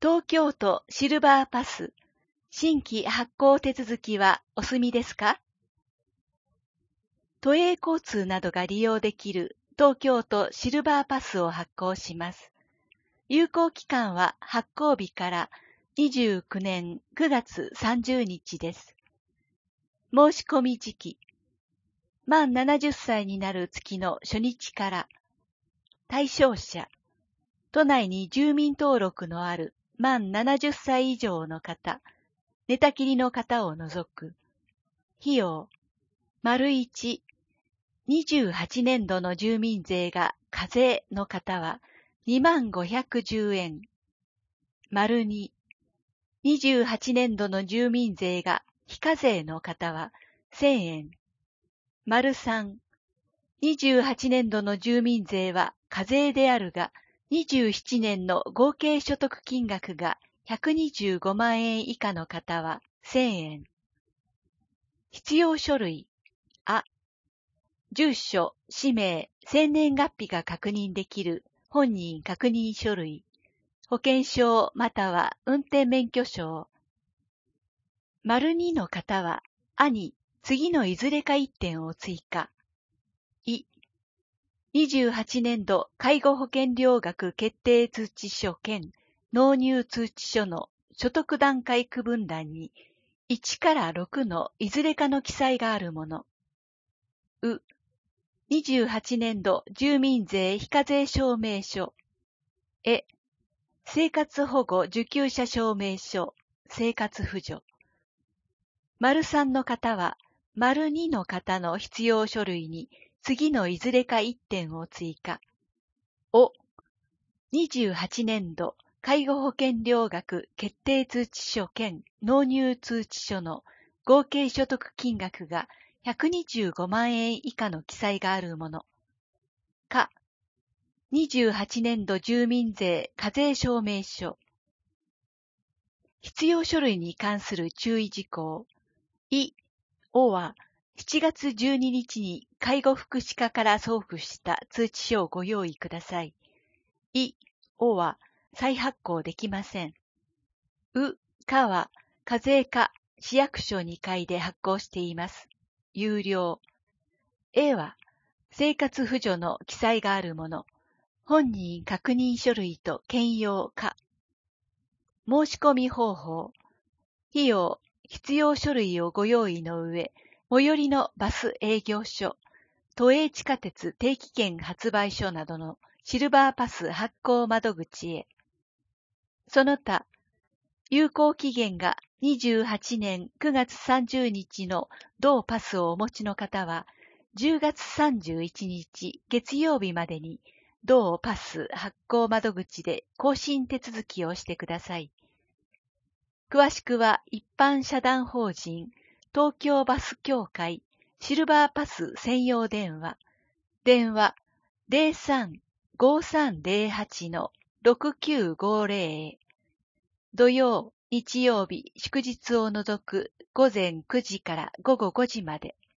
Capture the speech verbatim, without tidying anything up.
東京都シルバーパス新規発行手続きはお済みですか？都営交通などが利用できる東京都シルバーパスを発行します。有効期間は発行日からにじゅうきゅうねんくがつさんじゅうにちです。申し込み時期、満ななじゅっさいになる月の初日から、対象者、都内に住民登録のある満ななじゅっさい以上の方、寝たきりの方を除く。費用、丸一、にじゅうはちねんどの住民税が課税の方はにまんごひゃくじゅうえん。丸二、にじゅうはちねんどの住民税が非課税の方はせんえん。丸三、にじゅうはちねんどの住民税は課税であるが、にじゅうななねんの合計所得金額がひゃくにじゅうごまんえん以下の方はせんえん。必要書類、あ、住所、氏名、生年月日が確認できる本人確認書類、保険証または運転免許証。丸にの方は、あに次のいずれかいってんを追加。い、にじゅうはちねんど介護保険料額決定通知書兼納入通知書の所得段階区分欄にいちからろくのいずれかの記載があるもの。う、にじゅうはちねんど住民税非課税証明書。え、生活保護受給者証明書、生活扶助。丸さんの方は、丸にの方の必要書類に次のいずれかいってんを追加。お、にじゅうはちねんど介護保険料額決定通知書兼納入通知書の合計所得金額がひゃくにじゅうごまんえん以下の記載があるもの。か、にじゅうはちねんど住民税課税証明書。必要書類に関する注意事項。い、おはしちがつじゅうににちに介護福祉課から送付した通知書をご用意ください。い、おは再発行できません。う、かは課税課市役所にかいで発行しています。有料。えは生活扶助の記載があるもの。本人確認書類と兼用か。申し込み方法。費用、必要書類をご用意の上、最寄りのバス営業所、都営地下鉄定期券発売所などのシルバーパス発行窓口へ。その他、有効期限がにじゅうはちねんくがつさんじゅうにちの同パスをお持ちの方は、じゅうがつさんじゅういちにち月曜日までに同パス発行窓口で更新手続きをしてください。詳しくは一般社団法人東京バス協会シルバーパス専用電話電話 ゼロさん ごさんゼロはち のろくきゅうごゼロ 土曜、日曜日、祝日を除く午前くじから午後ごじまで。